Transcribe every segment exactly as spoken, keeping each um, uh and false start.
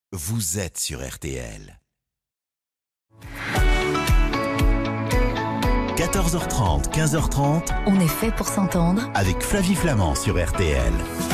Vous êtes sur R T L. quatorze heures trente, quinze heures trente. On est fait pour s'entendre. Avec Flavie Flamand sur R T L.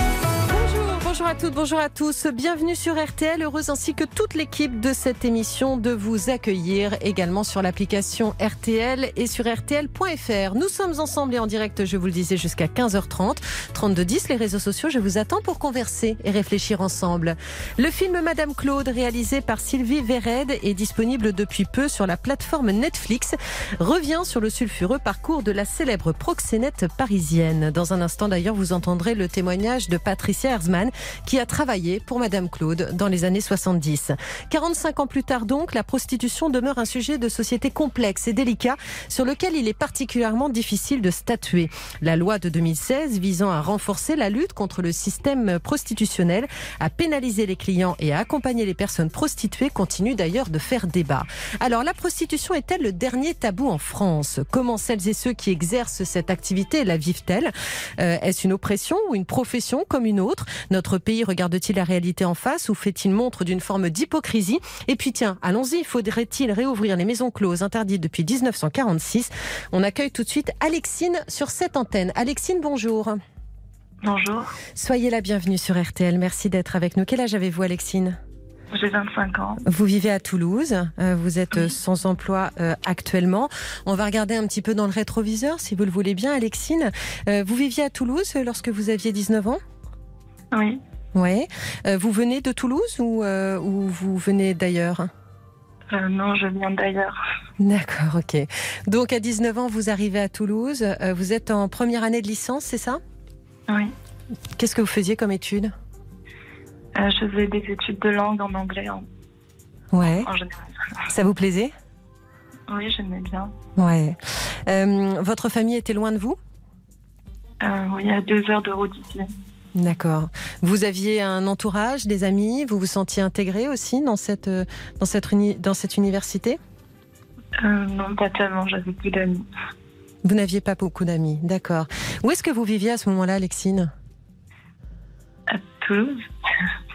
Bonjour à toutes, bonjour à tous. Bienvenue sur R T L. Heureuse ainsi que toute l'équipe de cette émission de vous accueillir également sur l'application R T L et sur R T L point F R. Nous sommes ensemble et en direct, je vous le disais, jusqu'à quinze heures trente. trente-deux dix, les réseaux sociaux, je vous attends pour converser et réfléchir ensemble. Le film Madame Claude, réalisé par Sylvie Vered, est disponible depuis peu sur la plateforme Netflix, revient sur le sulfureux parcours de la célèbre proxénète parisienne. Dans un instant d'ailleurs, vous entendrez le témoignage de Patricia Herzmann, qui a travaillé pour Madame Claude dans les années soixante-dix. quarante-cinq ans plus tard donc, la prostitution demeure un sujet de société complexe et délicat sur lequel il est particulièrement difficile de statuer. La loi de deux mille seize visant à renforcer la lutte contre le système prostitutionnel, à pénaliser les clients et à accompagner les personnes prostituées continue d'ailleurs de faire débat. Alors la prostitution est-elle le dernier tabou en France ? Comment celles et ceux qui exercent cette activité la vivent-elles ? euh, Est-ce une oppression ou une profession comme une autre ? Notre pays regarde-t-il la réalité en face ou fait-il montre d'une forme d'hypocrisie ? Et puis tiens, allons-y, faudrait-il réouvrir les maisons closes interdites depuis dix-neuf cent quarante-six ? On accueille tout de suite Alexine sur cette antenne. Alexine, bonjour. Bonjour. Soyez la bienvenue sur R T L, merci d'être avec nous. Quel âge avez-vous, Alexine ? J'ai vingt-cinq ans. Vous vivez à Toulouse, euh, vous êtes oui. sans emploi euh, actuellement. On va regarder un petit peu dans le rétroviseur, si vous le voulez bien, Alexine. Euh, vous viviez à Toulouse lorsque vous aviez dix-neuf ans ? Oui. Ouais. Euh, vous venez de Toulouse ou, euh, ou vous venez d'ailleurs ? euh, Non, je viens d'ailleurs. D'accord, ok. Donc à dix-neuf ans, vous arrivez à Toulouse. Euh, vous êtes en première année de licence, c'est ça ? Oui. Qu'est-ce que vous faisiez comme études ? euh, Je faisais des études de langue en anglais. En... Ouais. En général. Ça vous plaisait ? Oui, j'aimais bien. Ouais. Euh, votre famille était loin de vous ? euh, Oui, à deux heures de route d'ici. D'accord. Vous aviez un entourage, des amis, vous vous sentiez intégré aussi dans cette, dans cette, uni, dans cette université ? euh, Non, pas tellement, j'avais plus d'amis. Vous n'aviez pas beaucoup d'amis, d'accord. Où est-ce que vous viviez à ce moment-là, Alexine ? À Toulouse. Pardon ?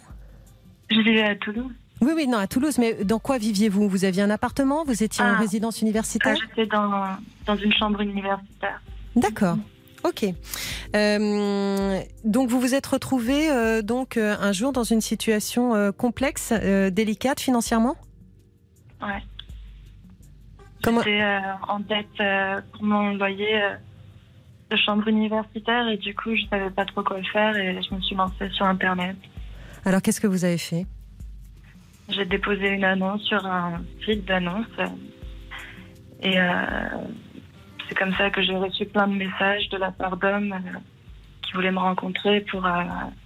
Je vivais à Toulouse. Oui, oui, non, à Toulouse, mais dans quoi viviez-vous ? Vous aviez un appartement ? Vous étiez ah, en résidence universitaire ? ah, J'étais dans, dans une chambre universitaire. D'accord. Ok. Euh, donc vous vous êtes retrouvé euh, donc euh, un jour dans une situation euh, complexe, euh, délicate financièrement ? Ouais. Comment... J'étais euh, en dette euh, pour mon loyer euh, de chambre universitaire et du coup je savais pas trop quoi faire et je me suis lancée sur Internet. Alors qu'est-ce que vous avez fait ? J'ai déposé une annonce sur un site d'annonce et euh, c'est comme ça que j'ai reçu plein de messages de la part d'hommes euh, qui voulaient me rencontrer pour, euh,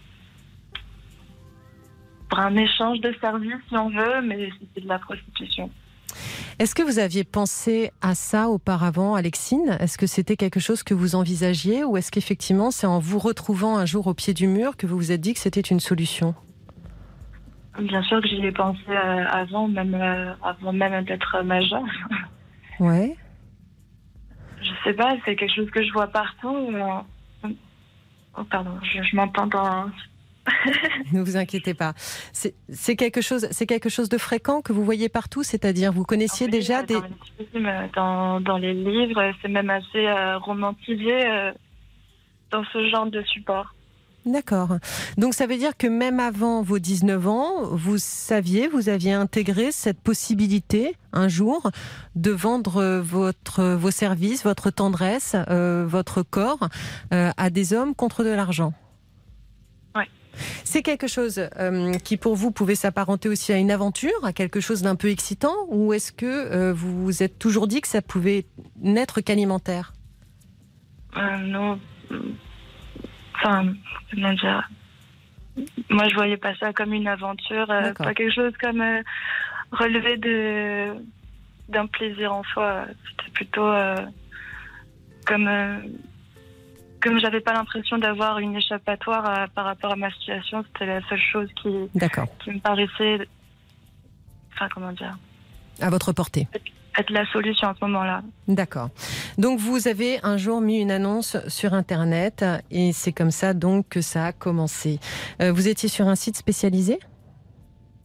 pour un échange de services, si on veut, mais c'était de la prostitution. Est-ce que vous aviez pensé à ça auparavant, Alexine ? Est-ce que c'était quelque chose que vous envisagiez ou est-ce qu'effectivement c'est en vous retrouvant un jour au pied du mur que vous vous êtes dit que c'était une solution ? Bien sûr que j'y ai pensé euh, avant, même, euh, avant même d'être majeure. Ouais. Je sais pas, c'est quelque chose que je vois partout. Euh... Oh pardon, je, je m'entends dans... Ne vous inquiétez pas. C'est, c'est, quelque chose, c'est quelque chose de fréquent que vous voyez partout, c'est-à-dire vous connaissiez oui, déjà dans des... Les films, dans, dans les livres, c'est même assez euh, romantisé euh, dans ce genre de support. D'accord. Donc ça veut dire que même avant vos dix-neuf ans, vous saviez, vous aviez intégré cette possibilité un jour de vendre votre, vos services, votre tendresse, euh, votre corps euh, à des hommes contre de l'argent. Oui. C'est quelque chose euh, qui pour vous pouvait s'apparenter aussi à une aventure, à quelque chose d'un peu excitant, ou est-ce que euh, vous vous êtes toujours dit que ça pouvait n'être qu'alimentaire ? euh, Non. Enfin, comment dire ? Moi, je voyais pas ça comme une aventure, euh, pas quelque chose comme euh, relevé de d'un plaisir en soi. C'était plutôt euh, comme euh, comme j'avais pas l'impression d'avoir une échappatoire à, par rapport à ma situation. C'était la seule chose qui qui me paraissait, enfin comment dire, à votre portée. Être la solution à ce moment-là. D'accord. Donc vous avez un jour mis une annonce sur Internet et c'est comme ça donc que ça a commencé. Euh, vous étiez sur un site spécialisé ?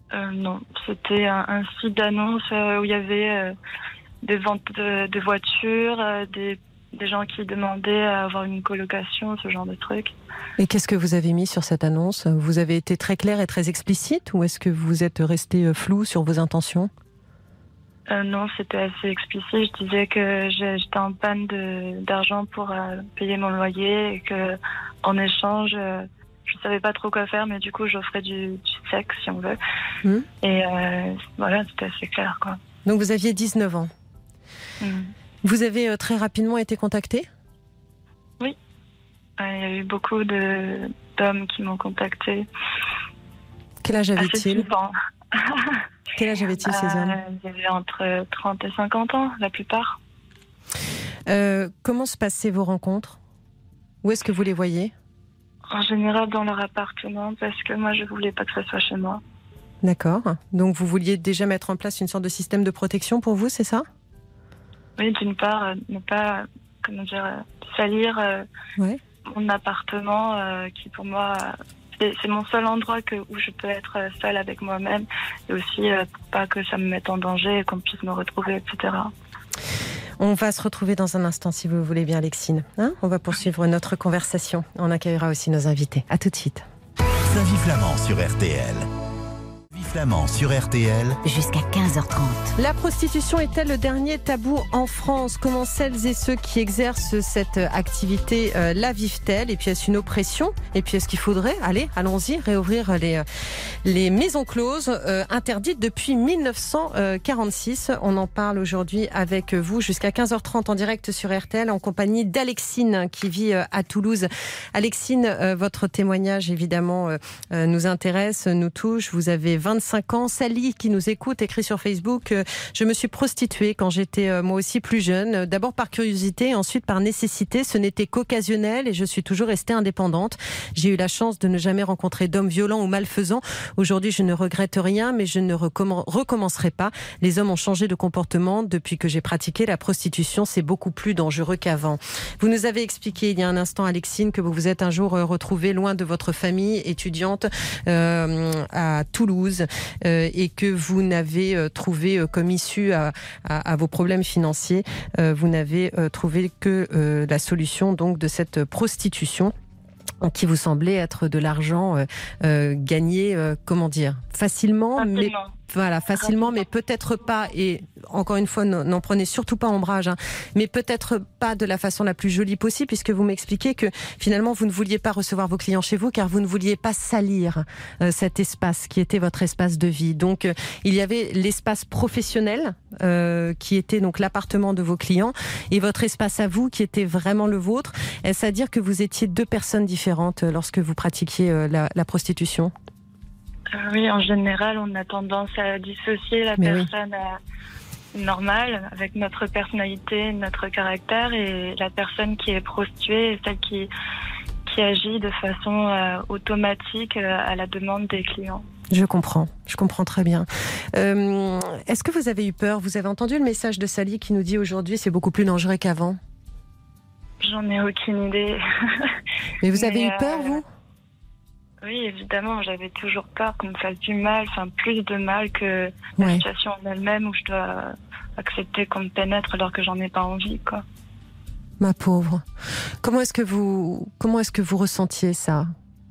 euh, Non, c'était un, un site d'annonce euh, où il y avait euh, des ventes de, de voitures, euh, des, des gens qui demandaient à avoir une colocation, ce genre de trucs. Et qu'est-ce que vous avez mis sur cette annonce ? Vous avez été très clair et très explicite ou est-ce que vous êtes resté flou sur vos intentions ? Euh, non, c'était assez explicite. Je disais que j'étais en panne de, d'argent pour euh, payer mon loyer et que, en échange, euh, je savais pas trop quoi faire, mais du coup, j'offrais du, du sexe, si on veut. Mmh. Et euh, voilà, c'était assez clair, quoi. Donc, vous aviez dix-neuf ans. Mmh. Vous avez euh, très rapidement été contacté ? Oui. Il euh, y a eu beaucoup de, d'hommes qui m'ont contacté. Quel âge avait-il ? Assez Quel âge avaient-ils, ces hommes ? euh, Ils avaient entre trente et cinquante ans, la plupart. Euh, comment se passaient vos rencontres ? Où est-ce que vous les voyez ? En général, dans leur appartement, parce que moi, je voulais pas que ça soit chez moi. D'accord. Donc, vous vouliez déjà mettre en place une sorte de système de protection pour vous, c'est ça ? Oui, d'une part, euh, ne pas, comment dire, euh, salir euh, ouais. mon appartement, euh, qui pour moi... Euh, C'est, c'est mon seul endroit que, où je peux être seule avec moi-même et aussi euh, pour pas que ça me mette en danger et qu'on puisse me retrouver, et cetera. On va se retrouver dans un instant si vous voulez bien, Alexine. Hein ? On va poursuivre notre conversation. On accueillera aussi nos invités. À tout de suite. Flavie Flamand sur R T L. Flamand sur R T L. Jusqu'à quinze heures trente. La prostitution est-elle le dernier tabou en France ? Comment celles et ceux qui exercent cette activité euh, la vivent-elles ? Et puis est-ce une oppression ? Et puis est-ce qu'il faudrait, allez, allons-y, réouvrir les, les maisons closes euh, interdites depuis mille neuf cent quarante-six ? On en parle aujourd'hui avec vous jusqu'à quinze heures trente en direct sur R T L en compagnie d'Alexine qui vit euh, à Toulouse. Alexine, euh, votre témoignage évidemment euh, nous intéresse, nous touche. Vous avez vingt-cinq ans. Sally qui nous écoute écrit sur Facebook euh, je me suis prostituée quand j'étais euh, moi aussi plus jeune, euh, d'abord par curiosité, ensuite par nécessité. Ce n'était qu'occasionnel et je suis toujours restée indépendante. J'ai eu la chance de ne jamais rencontrer d'hommes violents ou malfaisants. Aujourd'hui, je ne regrette rien, mais je ne recomm- recommencerai pas. Les hommes ont changé de comportement depuis que j'ai pratiqué la prostitution. C'est beaucoup plus dangereux qu'avant. Vous nous avez expliqué il y a un instant, Alexine, que vous vous êtes un jour euh, retrouvée loin de votre famille étudiante euh, à Toulouse. Euh, et que vous n'avez euh, trouvé euh, comme issue à, à, à vos problèmes financiers, euh, vous n'avez euh, trouvé que euh, la solution donc de cette prostitution qui vous semblait être de l'argent euh, euh, gagné, euh, comment dire, facilement, facilement. mais voilà, facilement, mais peut-être pas, et encore une fois, n'en prenez surtout pas ombrage, hein, mais peut-être pas de la façon la plus jolie possible, puisque vous m'expliquez que finalement, vous ne vouliez pas recevoir vos clients chez vous, car vous ne vouliez pas salir euh, cet espace qui était votre espace de vie. Donc, euh, il y avait l'espace professionnel, euh, qui était donc l'appartement de vos clients, et votre espace à vous, qui était vraiment le vôtre. Est-ce à dire que vous étiez deux personnes différentes lorsque vous pratiquiez euh, la, la prostitution ? Euh, oui, en général, on a tendance à dissocier la Mais personne oui. normale avec notre personnalité, notre caractère, et la personne qui est prostituée est celle qui, qui agit de façon euh, automatique euh, à la demande des clients. Je comprends, je comprends très bien. Euh, est-ce que vous avez eu peur ? Vous avez entendu le message de Sally qui nous dit aujourd'hui c'est beaucoup plus dangereux qu'avant ? J'en ai aucune idée. Mais vous avez Mais, eu peur, euh... vous ? Oui, évidemment, j'avais toujours peur qu'on me fasse du mal, enfin plus de mal que la ouais. situation en elle-même où je dois accepter qu'on me pénètre alors que j'en ai pas envie, quoi. Ma pauvre. Comment est-ce que vous, comment est-ce que vous ressentiez ça ?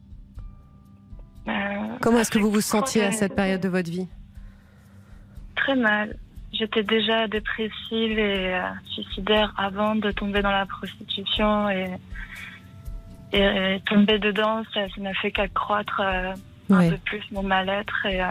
euh, Comment est-ce que vous vous sentiez à cette période de votre vie ? Très mal. J'étais déjà dépressive et euh, suicidaire avant de tomber dans la prostitution et... Et, et tomber dedans, ça, ça n'a fait qu'accroître euh, ouais. un peu plus mon mal-être. Et, euh,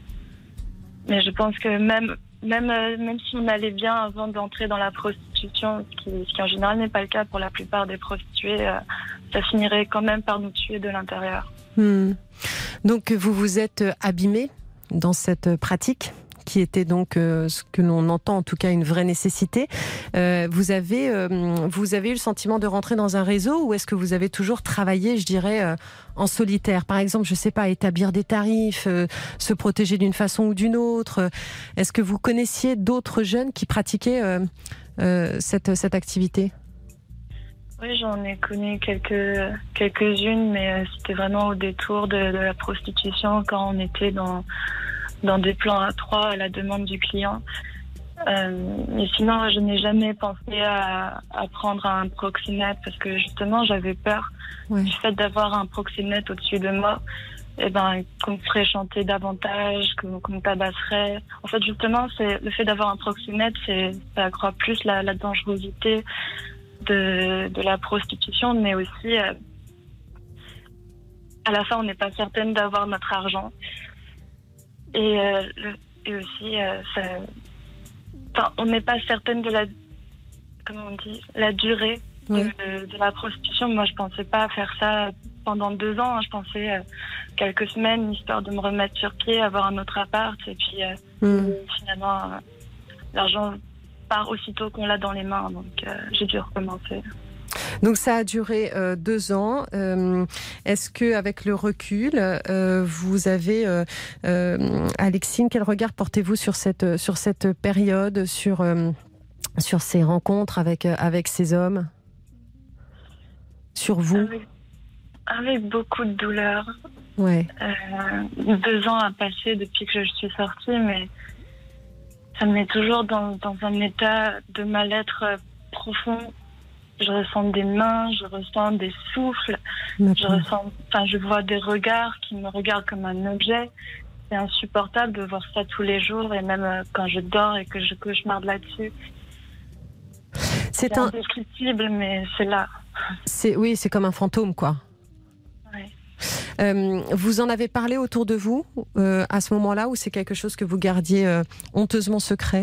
mais je pense que même, même, euh, même si on allait bien avant d'entrer dans la prostitution, ce qui, ce qui en général n'est pas le cas pour la plupart des prostituées, euh, ça finirait quand même par nous tuer de l'intérieur. Hmm. Donc vous vous êtes abîmée dans cette pratique ? Qui était donc euh, ce que l'on entend en tout cas une vraie nécessité. Euh, vous avez euh, vous avez eu le sentiment de rentrer dans un réseau ou est-ce que vous avez toujours travaillé, je dirais, euh, en solitaire ? Par exemple, je sais pas, établir des tarifs, euh, se protéger d'une façon ou d'une autre. Est-ce que vous connaissiez d'autres jeunes qui pratiquaient euh, euh, cette cette activité ? Oui, j'en ai connu quelques quelques-unes, mais euh, c'était vraiment au détour de, de la prostitution quand on était dans dans des plans à trois à la demande du client. Euh, mais sinon, je n'ai jamais pensé à, à prendre un proxénète parce que justement, j'avais peur ouais. du fait d'avoir un proxénète au-dessus de moi. Et ben, qu'on me ferait chanter davantage, qu'on, qu'on me tabasserait. En fait, justement, c'est le fait d'avoir un proxénète, c'est, ça accroît plus la, la dangerosité de, de la prostitution, mais aussi, euh, à la fin, on n'est pas certaine d'avoir notre argent. Et, euh, le, et aussi, euh, ça, enfin, on n'est pas certaine de la, comment on dit, la durée oui. de, de la prostitution. Moi, je pensais pas faire ça pendant deux ans. Hein. Je pensais euh, quelques semaines, histoire de me remettre sur pied, avoir un autre appart. Et puis, euh, mm. finalement, euh, l'argent part aussitôt qu'on l'a dans les mains. Donc, euh, j'ai dû recommencer. Donc ça a duré euh, deux ans. Euh, est-ce que, avec le recul, euh, vous avez, euh, euh, Alexine, quel regard portez-vous sur cette sur cette période, sur euh, sur ces rencontres avec avec ces hommes, sur vous? Avec, avec beaucoup de douleur. Ouais. Euh, deux ans à passer depuis que je suis sortie, mais ça me met toujours dans dans un état de mal-être profond. Je ressens des mains, je ressens des souffles, D'accord. je ressens, enfin, je vois des regards qui me regardent comme un objet. C'est insupportable de voir ça tous les jours, et même quand je dors et que je cauchemarde là-dessus. C'est, c'est un... indescriptible, mais c'est là. C'est, oui, c'est comme un fantôme, quoi. Ouais. Euh, vous en avez parlé autour de vous euh, à ce moment-là, ou c'est quelque chose que vous gardiez euh, honteusement secret?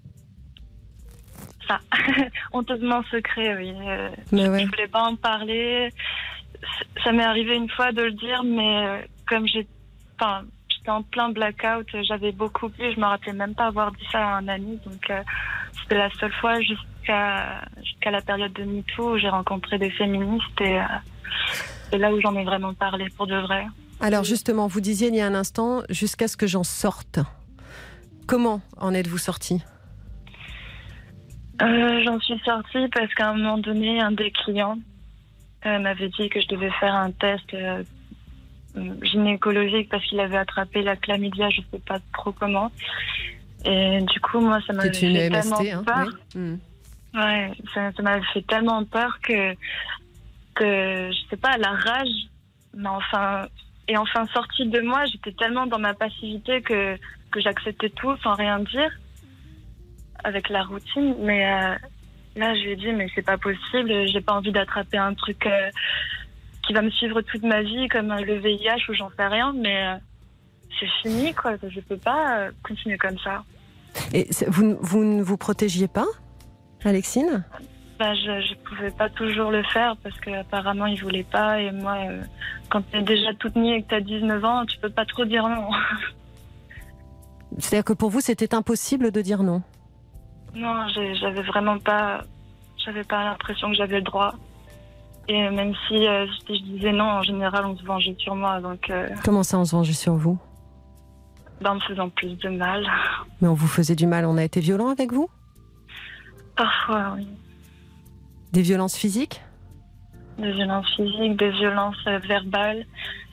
Ça, honteusement secret, oui. Euh, mais je ouais. ne voulais pas en parler. Ça m'est arrivé une fois de le dire, mais euh, comme j'ai, enfin, j'étais en plein blackout, j'avais beaucoup bu, je ne me rappelais même pas avoir dit ça à un ami. Donc, euh, c'était la seule fois jusqu'à, jusqu'à la période de MeToo où j'ai rencontré des féministes et euh, c'est là où j'en ai vraiment parlé pour de vrai. Alors justement, vous disiez il y a un instant, jusqu'à ce que j'en sorte. Comment en êtes-vous sortie ? Euh, j'en suis sortie parce qu'à un moment donné, un des clients euh, m'avait dit que je devais faire un test euh, gynécologique parce qu'il avait attrapé la chlamydia, je ne sais pas trop comment. Et du coup, moi, ça m'avait fait M S T, tellement hein, peur. Oui. Mmh. Ouais, ça, ça m'avait fait tellement peur que, que, je sais pas, la rage, mais enfin, et enfin sortie de moi, j'étais tellement dans ma passivité que, que j'acceptais tout sans rien dire. Avec la routine, mais euh, là je lui ai dit mais c'est pas possible, j'ai pas envie d'attraper un truc euh, qui va me suivre toute ma vie comme euh, le V I H ou j'en sais rien, mais euh, c'est fini quoi, je peux pas euh, continuer comme ça. Et vous, vous ne vous protégiez pas, Alexine ? Bah, je, je pouvais pas toujours le faire parce qu'apparemment ils voulaient pas, et moi euh, quand t'es déjà toute nue et que t'as dix-neuf ans, tu peux pas trop dire non. C'est-à-dire que pour vous c'était impossible de dire non ? Non, j'avais vraiment pas, j'avais pas l'impression que j'avais le droit. Et même si, euh, si je disais non, en général, on se vengeait sur moi. Donc, euh, comment ça, on se vengeait sur vous ? Ben, en me faisant plus de mal. Mais on vous faisait du mal, on a été violent avec vous ? Parfois, oui. Des violences physiques ? Des violences physiques, des violences euh, verbales.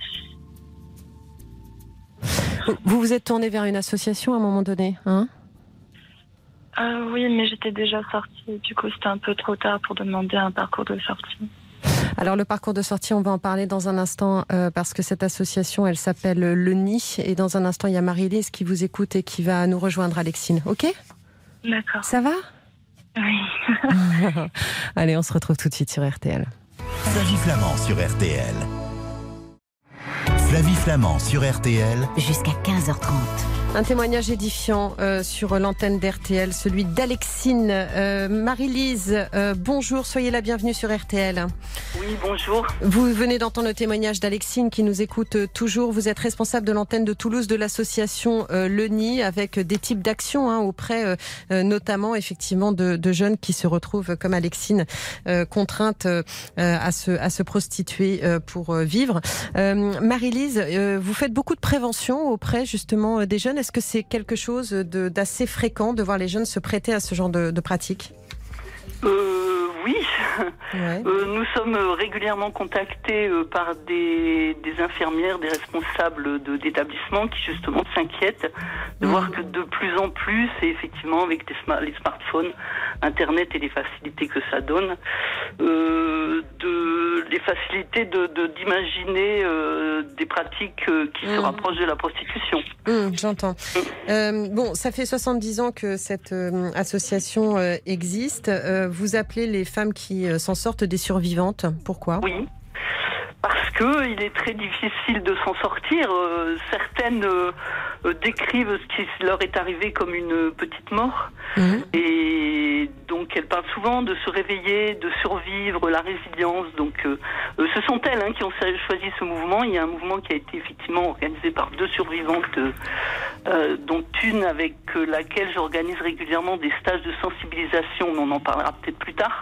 Vous vous êtes tourné vers une association à un moment donné, hein ? Euh, oui, mais j'étais déjà sortie. Du coup, c'était un peu trop tard pour demander un parcours de sortie. Alors, le parcours de sortie, on va en parler dans un instant euh, parce que cette association, elle s'appelle Le Nid. Et dans un instant, il y a Marie-Lise qui vous écoute et qui va nous rejoindre, Alexine. OK ? D'accord. Ça va ? Oui. Allez, on se retrouve tout de suite sur R T L. Flavie Flamand sur R T L. Flavie Flamand sur R T L. Jusqu'à quinze heures trente. Un témoignage édifiant euh, sur l'antenne d'R T L, celui d'Alexine. Euh, Marie-Lise, euh, bonjour, soyez la bienvenue sur R T L. Oui, bonjour. Vous venez d'entendre le témoignage d'Alexine qui nous écoute toujours. Vous êtes responsable de l'antenne de Toulouse de l'association euh, Le Nid, avec des types d'actions hein, auprès euh, notamment effectivement de, de jeunes qui se retrouvent comme Alexine euh, contraintes euh, à, se, à se prostituer euh, pour euh, vivre. Euh, Marie-Lise, euh, vous faites beaucoup de prévention auprès justement des jeunes. Est-ce que c'est quelque chose de, d'assez fréquent de voir les jeunes se prêter à ce genre de, de pratiques ? euh, oui. Ouais. Euh, nous sommes régulièrement contactés euh, par des, des infirmières, des responsables de, d'établissements qui justement s'inquiètent de mmh. voir que de plus en plus, et effectivement avec les, smart, les smartphones, Internet et les facilités que ça donne, euh, de, les facilités de, de, d'imaginer euh, des pratiques euh, qui mmh. se rapprochent de la prostitution. Mmh, j'entends. Mmh. Euh, bon, ça fait soixante-dix ans que cette euh, association euh, existe. Euh, vous appelez les femmes qui euh, s'en sortent des survivantes. Pourquoi ? Oui. Parce que il est très difficile de s'en sortir. Euh, certaines euh, euh, décrivent ce qui leur est arrivé comme une petite mort. Mmh. Et donc elles parlent souvent de se réveiller, de survivre, la résilience. Donc euh, euh, ce sont elles hein, qui ont choisi ce mouvement. Il y a un mouvement qui a été effectivement organisé par deux survivantes, euh, euh, dont une avec euh, laquelle j'organise régulièrement des stages de sensibilisation. On en parlera peut-être plus tard.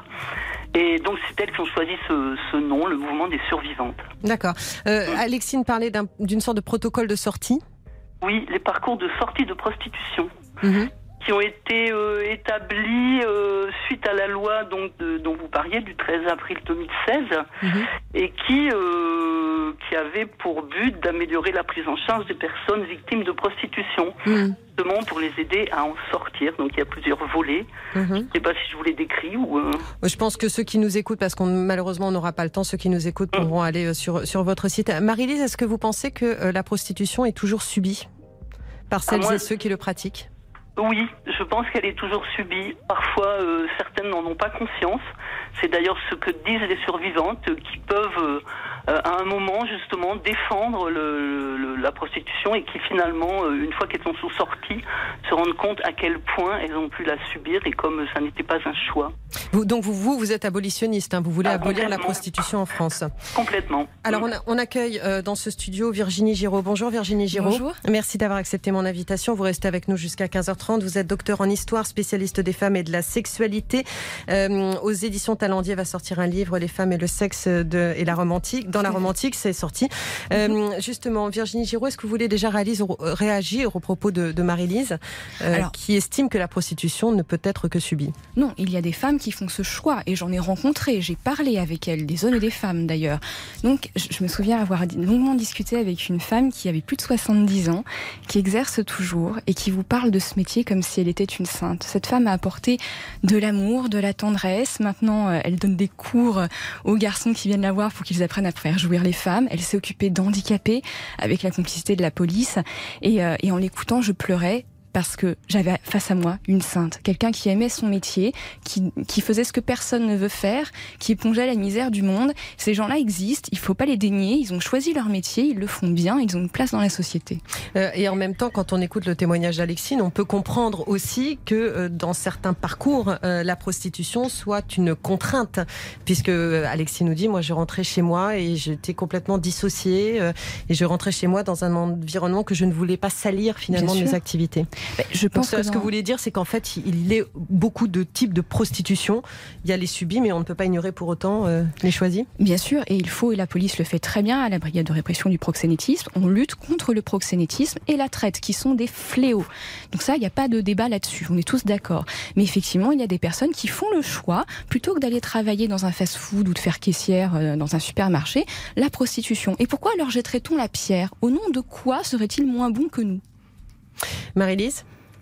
Et donc c'est elles qui ont choisi ce, ce nom, le mouvement des survivantes. D'accord. Euh, mmh. Alexine parlait d'un, d'une sorte de protocole de sortie. Oui, les parcours de sortie de prostitution. Mmh. Qui ont été euh, établis euh, suite à la loi donc, de, dont vous parliez du treize avril deux mille seize mmh. et qui, euh, qui avait pour but d'améliorer la prise en charge des personnes victimes de prostitution, mmh. justement pour les aider à en sortir. Donc il y a plusieurs volets. Mmh. Je ne sais pas si je vous les décris ou... Euh... Je pense que ceux qui nous écoutent, parce qu'on malheureusement on n'aura pas le temps, ceux qui nous écoutent mmh. pourront aller sur, sur votre site. Marie-Lise, est-ce que vous pensez que euh, la prostitution est toujours subie par celles ah, moi... et ceux qui le pratiquent ? Oui, je pense qu'elle est toujours subie. Parfois, euh, certaines n'en ont pas conscience. C'est d'ailleurs ce que disent les survivantes, euh, qui peuvent, euh, à un moment, justement, défendre le, le, la prostitution et qui, finalement, euh, une fois qu'elles en sont sorties, se rendent compte à quel point elles ont pu la subir et comme ça n'était pas un choix. Vous, donc, vous, vous, vous êtes abolitionniste, hein, vous voulez ah, abolir la prostitution en France. Complètement. Alors, on, a, on accueille euh, dans ce studio Virginie Giraud. Bonjour Virginie Giraud. Bonjour. Merci d'avoir accepté mon invitation. Vous restez avec nous jusqu'à quinze heures trente. Vous êtes docteur en histoire, spécialiste des femmes et de la sexualité. Euh, aux éditions Talendier va sortir un livre, Les femmes et le sexe de, et la romantique. Dans la romantique, c'est sorti. Euh, justement, Virginie Giraud, est-ce que vous voulez déjà réaliser, réagir au propos de, de Marie-Lise, euh, Alors, qui estime que la prostitution ne peut être que subie ? Non, il y a des femmes qui font ce choix et j'en ai rencontré, j'ai parlé avec elles, des hommes et des femmes d'ailleurs. Donc je, je me souviens avoir longuement discuté avec une femme qui avait plus de soixante-dix ans, qui exerce toujours et qui vous parle de ce métier comme si elle était une sainte. Cette femme a apporté de l'amour, de la tendresse. Maintenant, elle donne des cours aux garçons qui viennent la voir pour qu'ils apprennent à faire jouir les femmes. Elle s'est occupée d'handicapés avec la complicité de la police. Et, euh, et en l'écoutant, je pleurais. Parce que j'avais face à moi une sainte, quelqu'un qui aimait son métier, qui, qui faisait ce que personne ne veut faire, qui épongeait la misère du monde. Ces gens-là existent, il ne faut pas les dénier, ils ont choisi leur métier, ils le font bien, ils ont une place dans la société. Euh, et en même temps, quand on écoute le témoignage d'Alexine, on peut comprendre aussi que euh, dans certains parcours, euh, la prostitution soit une contrainte. Puisque euh, Alexine nous dit, moi je rentrais chez moi et j'étais complètement dissociée euh, et je rentrais chez moi dans un environnement que je ne voulais pas salir finalement de mes activités. Je pense Donc, que ce dans... que vous voulez dire, c'est qu'en fait, il y a beaucoup de types de prostitution. Il y a les subies, mais on ne peut pas ignorer pour autant euh, les choisis. Bien sûr, et il faut, et la police le fait très bien à la brigade de répression du proxénétisme, on lutte contre le proxénétisme et la traite, qui sont des fléaux. Donc ça, il n'y a pas de débat là-dessus, on est tous d'accord. Mais effectivement, il y a des personnes qui font le choix, plutôt que d'aller travailler dans un fast-food ou de faire caissière euh, dans un supermarché, la prostitution. Et pourquoi leur jetterait-on la pierre ? Au nom de quoi serait-il moins bon que nous ? Marie-Lise ?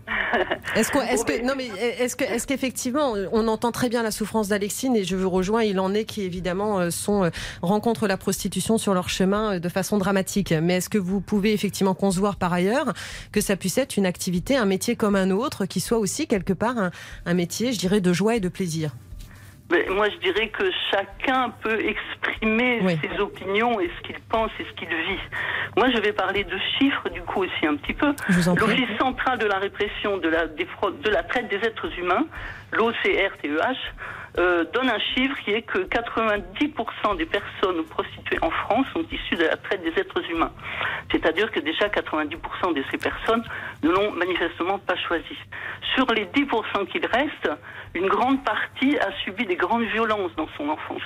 Est-ce qu'on, est-ce que, non mais est-ce que, est-ce qu'effectivement, on entend très bien la souffrance d'Alexine et je vous rejoins, il en est qui évidemment sont rencontrent la prostitution sur leur chemin de façon dramatique. Mais est-ce que vous pouvez effectivement concevoir par ailleurs que ça puisse être une activité, un métier comme un autre, qui soit aussi quelque part un, un métier, je dirais, de joie et de plaisir ? Mais moi, je dirais que chacun peut exprimer oui. ses opinions et ce qu'il pense et ce qu'il vit. Moi, je vais parler de chiffres, du coup, aussi un petit peu. L'Office central de la répression de la, des fraudes, de la traite des êtres humains, l'O C R T E H, euh, donne un chiffre qui est que quatre-vingt-dix pour cent des personnes prostituées en France sont issues de la traite des êtres humains. C'est-à-dire que déjà quatre-vingt-dix pour cent de ces personnes ne l'ont manifestement pas choisi. Sur les dix pour cent qu'il reste, une grande partie a subi des grandes violences dans son enfance.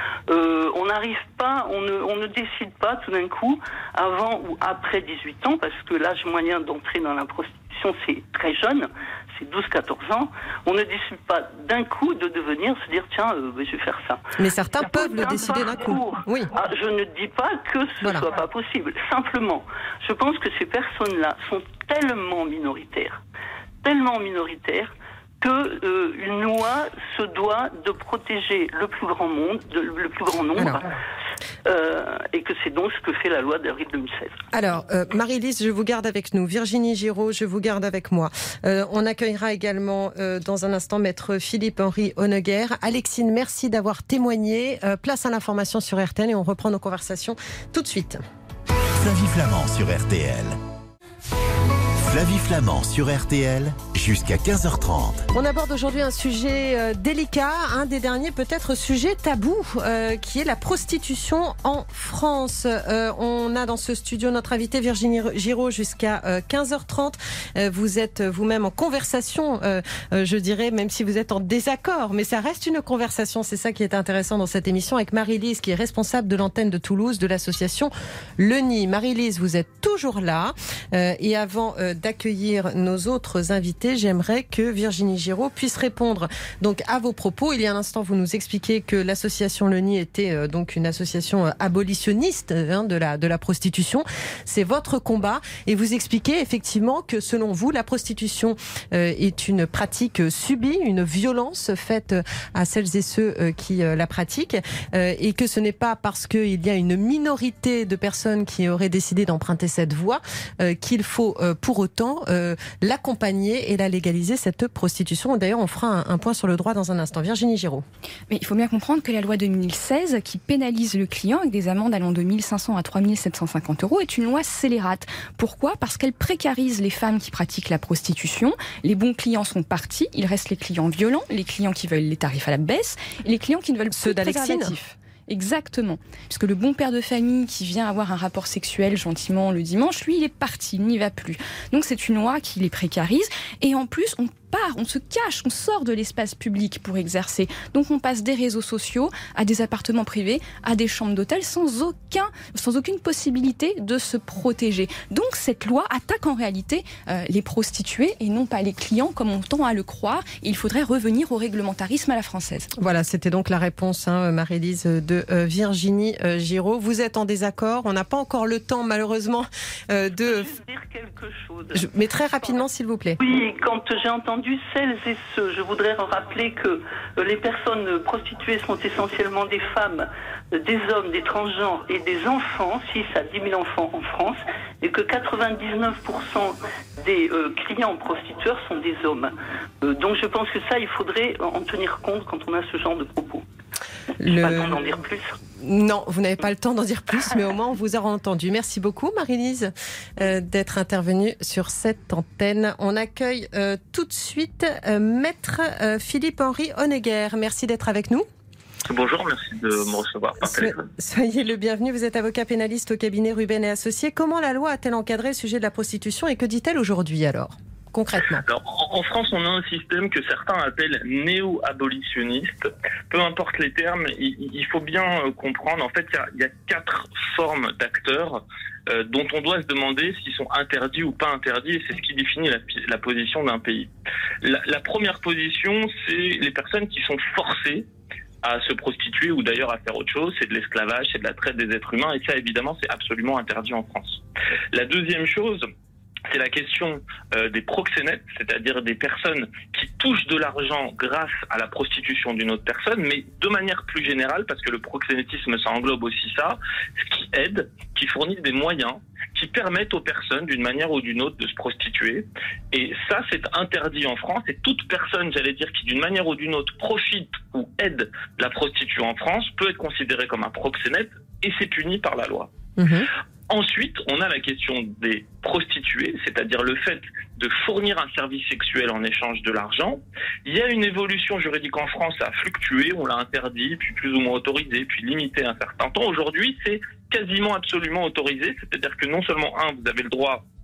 Euh, on n'arrive pas, on ne, on ne décide pas tout d'un coup, avant ou après dix-huit ans, parce que l'âge moyen d'entrer dans la prostitution prostitution, c'est très jeune, c'est douze quatorze ans. On ne décide pas d'un coup de devenir, se dire, tiens, euh, je vais faire ça. Mais certains peuvent le décider d'un coup. Oui. Ah, je ne dis pas que ce ne voilà. soit pas possible. Simplement, je pense que ces personnes-là sont tellement minoritaires, tellement minoritaires, que euh, une loi se doit de protéger le plus grand monde, de, le plus grand nombre, euh, et que c'est donc ce que fait la loi d'avril deux mille seize. Alors, euh, Marie-Lise, je vous garde avec nous. Virginie Giraud, je vous garde avec moi. Euh, on accueillera également euh, dans un instant maître Philippe-Henri Honegger. Alexine, merci d'avoir témoigné. Euh, place à l'information sur R T L et on reprend nos conversations tout de suite. Flavie Flament sur R T L. Flavie Flament sur R T L, jusqu'à quinze heures trente. On aborde aujourd'hui un sujet euh, délicat, un des derniers peut-être sujets tabous, euh, qui est la prostitution en France. Euh, on a dans ce studio notre invitée Virginie Giraud jusqu'à euh, quinze heures trente. Euh, vous êtes vous-même en conversation, euh, euh, je dirais, même si vous êtes en désaccord, mais ça reste une conversation. C'est ça qui est intéressant dans cette émission avec Marie-Lise, qui est responsable de l'antenne de Toulouse de l'association Le Nid. Marie-Lise, vous êtes toujours là. Euh, et avant euh, d'accueillir nos autres invités, j'aimerais que Virginie Giraud puisse répondre donc à vos propos. Il y a un instant, vous nous expliquez que l'association Le Nid était euh, donc une association euh, abolitionniste hein, de la de la prostitution. C'est votre combat et vous expliquez effectivement que selon vous, la prostitution euh, est une pratique subie, une violence faite à celles et ceux euh, qui euh, la pratiquent euh, et que ce n'est pas parce qu'il y a une minorité de personnes qui auraient décidé d'emprunter cette voie euh, qu'il faut euh, pour autant Euh, l'accompagner et la légaliser, cette prostitution. D'ailleurs, on fera un, un point sur le droit dans un instant. Virginie Giraud. Mais il faut bien comprendre que la loi deux mille seize, qui pénalise le client avec des amendes allant de mille cinq cents à trois mille sept cent cinquante euros, est une loi scélérate. Pourquoi ? Parce qu'elle précarise les femmes qui pratiquent la prostitution. Les bons clients sont partis, il reste les clients violents, les clients qui veulent les tarifs à la baisse, et les clients qui ne veulent ceux d'Alexine. Exactement. Puisque le bon père de famille qui vient avoir un rapport sexuel gentiment le dimanche, lui, il est parti, il n'y va plus. Donc c'est une loi qui les précarise. Et en plus, on part, on se cache, on sort de l'espace public pour exercer. Donc on passe des réseaux sociaux à des appartements privés, à des chambres d'hôtel sans aucun, sans aucune possibilité de se protéger. Donc cette loi attaque en réalité euh, les prostituées et non pas les clients comme on tend à le croire. Et il faudrait revenir au réglementarisme à la française. Voilà, c'était donc la réponse, hein, Marie-Lise, de euh, Virginie euh, Giraud. Vous êtes en désaccord. On n'a pas encore le temps, malheureusement, euh, de... Je veux dire quelque chose. Je... Mais très rapidement, s'il vous plaît. Oui, quand j'ai entendu celles et ceux, je voudrais rappeler que les personnes prostituées sont essentiellement des femmes, des hommes, des transgenres et des enfants, six à dix mille enfants en France, et que quatre-vingt-dix-neuf pour cent des euh, clients prostitueurs sont des hommes. Euh, donc je pense que ça, il faudrait en tenir compte quand on a ce genre de propos. Je n'ai pas le temps d'en dire plus. Non, vous n'avez pas le temps d'en dire plus, mais au moins on vous aura entendu. Merci beaucoup Marie-Lise euh, d'être intervenue sur cette antenne. On accueille euh, tout de suite euh, maître euh, Philippe-Henri Honegger. Merci d'être avec nous. Bonjour, merci de me recevoir par téléphone. Soyez le bienvenu, vous êtes avocat pénaliste au cabinet Ruben et Associés. Comment la loi a-t-elle encadré le sujet de la prostitution et que dit-elle aujourd'hui alors ? Concrètement. Alors, en France, on a un système que certains appellent néo-abolitionniste. Peu importe les termes, il faut bien comprendre. En fait, il y a quatre formes d'acteurs euh, dont on doit se demander s'ils sont interdits ou pas interdits, et c'est ce qui définit la, la position d'un pays. La, la première position, c'est les personnes qui sont forcées à se prostituer ou d'ailleurs à faire autre chose, c'est de l'esclavage, c'est de la traite des êtres humains, et ça, évidemment, c'est absolument interdit en France. La deuxième chose, c'est la question euh, des proxénètes, c'est-à-dire des personnes qui touchent de l'argent grâce à la prostitution d'une autre personne, mais de manière plus générale, parce que le proxénétisme, ça englobe aussi ça, ce qui aide, qui fournit des moyens, qui permettent aux personnes, d'une manière ou d'une autre, de se prostituer. Et ça, c'est interdit en France, et toute personne, j'allais dire, qui d'une manière ou d'une autre profite ou aide la prostituée en France, peut être considérée comme un proxénète, et c'est puni par la loi. Mmh. Ensuite, on a la question des prostituées, c'est-à-dire le fait de fournir un service sexuel en échange de l'argent. Il y a une évolution juridique en France, ça a fluctué, on l'a interdit, puis plus ou moins autorisé, puis limité un certain temps. Aujourd'hui, c'est quasiment absolument autorisé, c'est-à-dire que non seulement, un, vous avez le droit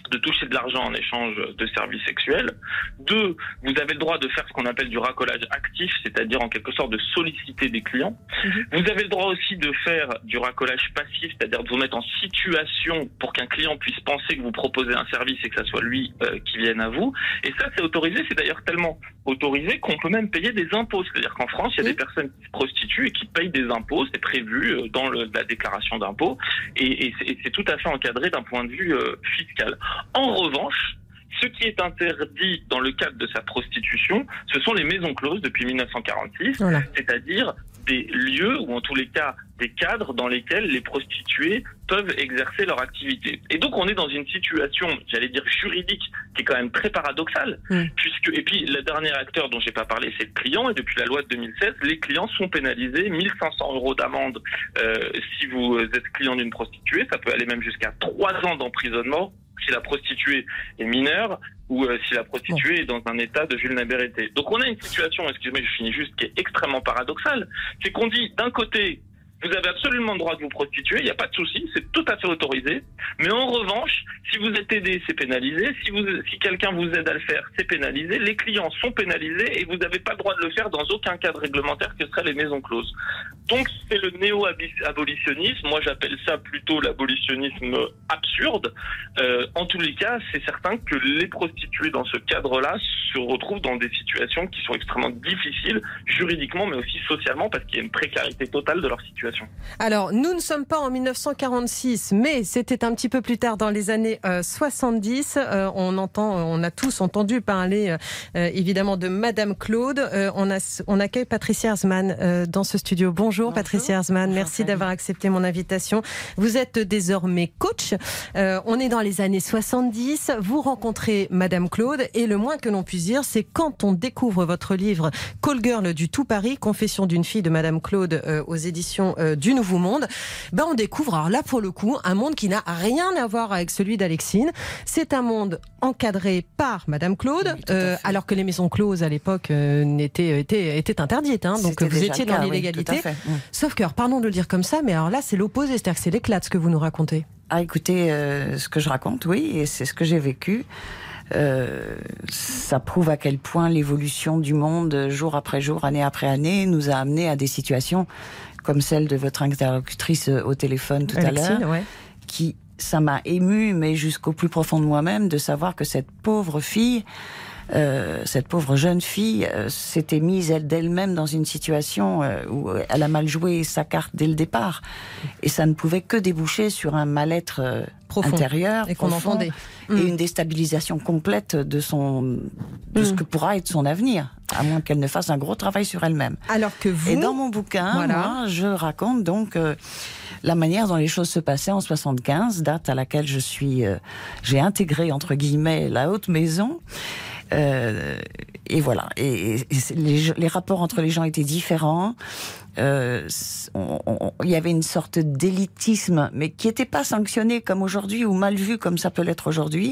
de toucher de l'argent en échange de services sexuels. Deux, vous avez le droit de faire ce qu'on appelle du racolage actif, c'est-à-dire en quelque sorte de solliciter des clients. Mmh. Vous avez le droit aussi de faire du racolage passif, c'est-à-dire de vous mettre en situation pour qu'un client puisse penser que vous proposez un service et que ça soit lui euh, qui vienne à vous. Et ça, c'est autorisé, c'est d'ailleurs tellement autorisé qu'on peut même payer des impôts. C'est-à-dire qu'en France, il y a mmh. des personnes qui se prostituent et qui payent des impôts, c'est prévu dans le, la déclaration d'impôts, et, et, c'est, et c'est tout à fait encadré d'un point de vue euh, fiscal. En revanche, ce qui est interdit dans le cadre de sa prostitution, ce sont les maisons closes depuis dix-neuf cent quarante-six, voilà. C'est-à-dire des lieux, ou en tous les cas des cadres dans lesquels les prostituées peuvent exercer leur activité. Et donc on est dans une situation, j'allais dire juridique, qui est quand même très paradoxale, mmh. puisque, et puis le dernier acteur dont j'ai pas parlé, c'est le client, et depuis la loi de deux mille seize, les clients sont pénalisés, mille cinq cents euros d'amende euh, si vous êtes client d'une prostituée, ça peut aller même jusqu'à trois ans d'emprisonnement si la prostituée est mineure ou euh, si la prostituée bon. est dans un état de vulnérabilité. Donc on a une situation, excusez-moi, je finis juste, qui est extrêmement paradoxale, c'est qu'on dit d'un côté, vous avez absolument le droit de vous prostituer, il n'y a pas de souci, c'est tout à fait autorisé. Mais en revanche, si vous êtes aidé, c'est pénalisé. Si, vous, si quelqu'un vous aide à le faire, c'est pénalisé. Les clients sont pénalisés et vous n'avez pas le droit de le faire dans aucun cadre réglementaire que seraient les maisons closes. Donc c'est le néo-abolitionnisme. Moi j'appelle ça plutôt l'abolitionnisme absurde. Euh, en tous les cas, c'est certain que les prostituées dans ce cadre-là se retrouvent dans des situations qui sont extrêmement difficiles juridiquement, mais aussi socialement, parce qu'il y a une précarité totale de leur situation. Alors, nous ne sommes pas en dix-neuf cent quarante-six, mais c'était un petit peu plus tard dans les années euh, soixante-dix. Euh, on entend, on a tous entendu parler euh, évidemment de Madame Claude. Euh, on, a, on accueille Patricia Herzmann euh, dans ce studio. Bonjour, Bonjour. Patricia Herzmann, merci Bonjour, d'avoir accepté mon invitation. Vous êtes désormais coach. Euh, on est dans les années soixante-dix. Vous rencontrez Madame Claude et le moins que l'on puisse dire, c'est quand on découvre votre livre Call Girl du Tout Paris, Confession d'une fille de Madame Claude euh, aux éditions Euh, du Nouveau Monde, ben on découvre, alors là pour le coup, un monde qui n'a rien à voir avec celui d'Alexine. C'est un monde encadré par Madame Claude, oui, euh, alors que les maisons closes à l'époque euh, n'étaient, étaient, étaient interdites, hein, donc vous étiez dans cas, l'illégalité. Oui, mmh. Sauf que, alors, pardon de le dire comme ça, mais alors là c'est l'opposé, c'est-à-dire que c'est l'éclate ce que vous nous racontez. Ah écoutez, euh, ce que je raconte, oui, et c'est ce que j'ai vécu. Euh, ça prouve à quel point l'évolution du monde, jour après jour, année après année, nous a amené à des situations comme celle de votre interlocutrice au téléphone tout Alexine, à l'heure, ouais. qui, ça m'a émue, mais jusqu'au plus profond de moi-même, de savoir que cette pauvre fille, euh, cette pauvre jeune fille, euh, s'était mise elle, d'elle-même dans une situation euh, où elle a mal joué sa carte dès le départ. Et ça ne pouvait que déboucher sur un mal-être euh, profond, intérieur, et qu'on profond, entendait. Et mmh. une déstabilisation complète de, son, de mmh. ce que pourra être son avenir, à moins qu'elle ne fasse un gros travail sur elle-même. Alors que vous... Et dans mon bouquin, voilà. moi, je raconte donc euh, la manière dont les choses se passaient en soixante-quinze, date à laquelle je suis, euh, j'ai intégré, entre guillemets, la haute maison. Euh, et voilà. Et, et les, les rapports entre les gens étaient différents. Euh, on, on, il y avait une sorte d'élitisme, mais qui n'était pas sanctionné comme aujourd'hui ou mal vu comme ça peut l'être aujourd'hui.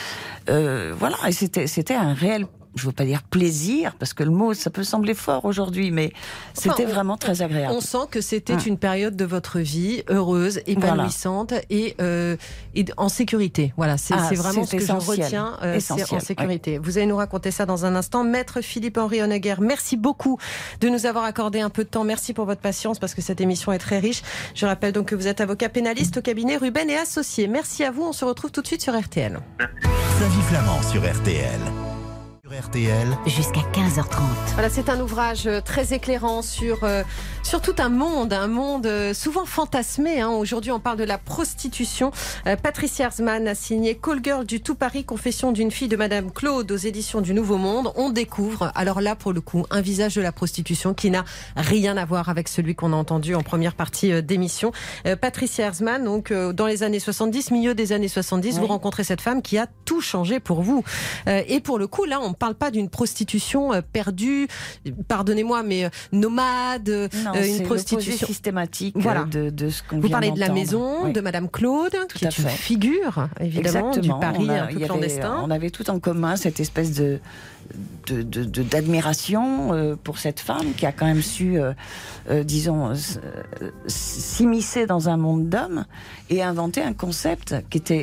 Euh, voilà. Et c'était, c'était un réel, je ne veux pas dire plaisir, parce que le mot, ça peut sembler fort aujourd'hui, mais c'était enfin, on, vraiment très agréable. On sent que c'était hum. une période de votre vie heureuse, épanouissante voilà. et, euh, et en sécurité. Voilà, c'est, ah, c'est vraiment c'est ce que je retiens, euh, c'est en sécurité. Ouais. Vous allez nous raconter ça dans un instant. Maître Philippe-Henri Honegger, merci beaucoup de nous avoir accordé un peu de temps. Merci pour votre patience, parce que cette émission est très riche. Je rappelle donc que vous êtes avocat pénaliste au cabinet Ruben et Associés. Merci à vous, on se retrouve tout de suite sur R T L. Flavie Flamand sur R T L. R T L. Jusqu'à quinze heures trente. Voilà, c'est un ouvrage très éclairant sur, euh, sur tout un monde, un monde euh, souvent fantasmé. Hein. Aujourd'hui, on parle de la prostitution. Euh, Patricia Herzmann a signé Call Girl du Tout Paris, Confession d'une fille de Madame Claude aux éditions du Nouveau Monde. On découvre, alors là, pour le coup, un visage de la prostitution qui n'a rien à voir avec celui qu'on a entendu en première partie euh, d'émission. Euh, Patricia Herzmann, donc, euh, dans les années soixante-dix, milieu des années soixante-dix, oui. vous rencontrez cette femme qui a tout changé pour vous. Euh, et pour le coup, là, on parle pas d'une prostitution perdue, pardonnez-moi, mais nomade, non, euh, une prostitution systématique voilà. de, de ce qu'on Vous vient parlez d'entendre. de la maison, oui. de Madame Claude, tout qui est fait. une figure, évidemment, Exactement. du Paris a, un peu avait, clandestin. On avait tout en commun cette espèce de, de, de, de d'admiration euh, pour cette femme qui a quand même su, euh, euh, disons, euh, s'immiscer dans un monde d'hommes et inventer un concept qui était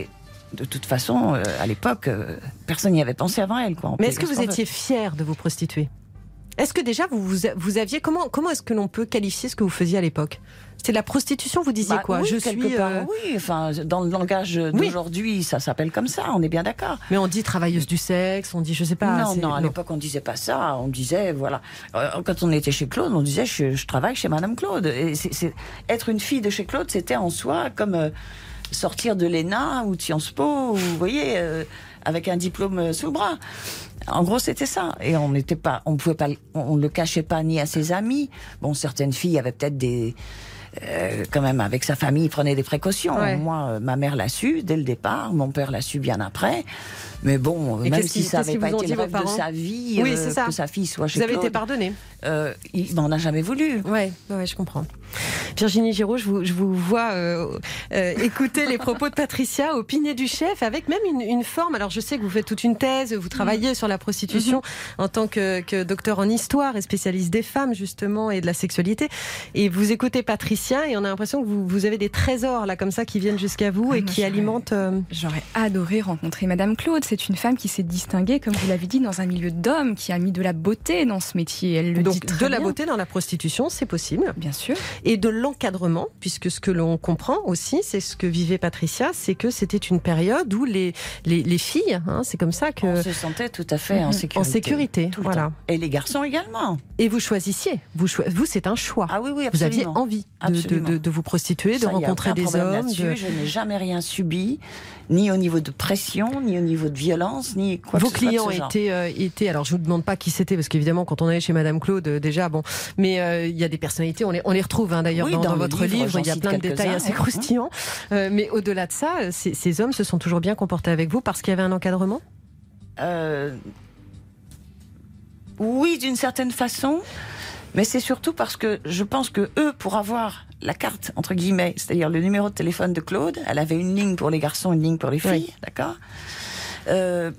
de toute façon, euh, à l'époque, euh, personne n'y avait pensé avant elle. Quoi. Mais est-ce que vous étiez fière de vous prostituer ? Est-ce que déjà, vous, vous, vous aviez... Comment, comment est-ce que l'on peut qualifier ce que vous faisiez à l'époque ? C'était de la prostitution, vous disiez bah, quoi ? oui, Je quelque suis, part, euh... oui, enfin, dans le langage d'aujourd'hui, oui. ça s'appelle comme ça, on est bien d'accord. Mais on dit travailleuse du sexe, on dit, je sais pas... Non, non, à l'époque, on disait pas ça. On disait, voilà... Quand on était chez Claude, on disait, je, je travaille chez Madame Claude. Et c'est, c'est... Être une fille de chez Claude, c'était en soi comme... Euh, sortir de l'E N A ou de Sciences Po, ou, vous voyez, euh, avec un diplôme sous le bras. En gros, c'était ça. Et on n'était pas, on pouvait pas, on ne le cachait pas ni à ses amis. Bon, certaines filles avaient peut-être des, euh, quand même, avec sa famille, prenaient des précautions. Ouais. Moi, euh, ma mère l'a su dès le départ, mon père l'a su bien après. Mais bon, et même si ça n'avait pas été le rêve de sa vie, oui, euh, que sa fille soit chez Vous avez Claude, été pardonnée. Euh, il m'en a jamais voulu. Ouais, ouais, je comprends. Virginie Giraud, je vous, je vous vois euh, euh, écouter les propos de Patricia au panier du chef, avec même une, une forme. Alors, je sais que vous faites toute une thèse, vous travaillez mmh. sur la prostitution mmh. en tant que, que docteur en histoire et spécialiste des femmes, justement, et de la sexualité. Et vous écoutez Patricia, et on a l'impression que vous, vous avez des trésors, là, comme ça, qui viennent jusqu'à vous ah, et qui alimentent... Euh... J'aurais adoré rencontrer Madame Claude. C'est une femme qui s'est distinguée, comme vous l'avez dit, dans un milieu d'hommes, qui a mis de la beauté dans ce métier. Elle le Donc, dit très de la bien. beauté dans la prostitution, c'est possible. Bien sûr. Et de l'encadrement, puisque ce que l'on comprend aussi, c'est ce que vivait Patricia, c'est que c'était une période où les, les, les filles, hein, c'est comme ça que... On se sentait tout à fait en sécurité. En sécurité, voilà. Temps. Et les garçons également. Et vous choisissiez. Vous, cho- vous c'est un choix. Ah oui, oui, absolument. Vous aviez envie de, de, de, de vous prostituer, ça, de rencontrer des hommes. De... Je n'ai jamais rien subi, ni au niveau de pression, ni au niveau de violence, ni quoi Vos que ce soit. Vos clients étaient, euh, étaient, alors je ne vous demande pas qui c'était, parce qu'évidemment, quand on allait chez Madame Claude, euh, déjà, bon, mais il euh, y a des personnalités, on les, on les retrouve hein, d'ailleurs oui, dans, dans, dans votre livre, il y a plein de détails assez croustillants. Euh, mais au-delà de ça, ces, ces hommes se sont toujours bien comportés avec vous parce qu'il y avait un encadrement ? euh, Oui, d'une certaine façon. Mais c'est surtout parce que je pense que eux, pour avoir la carte, entre guillemets, c'est-à-dire le numéro de téléphone de Claude, elle avait une ligne pour les garçons, une ligne pour les filles, oui. d'accord euh,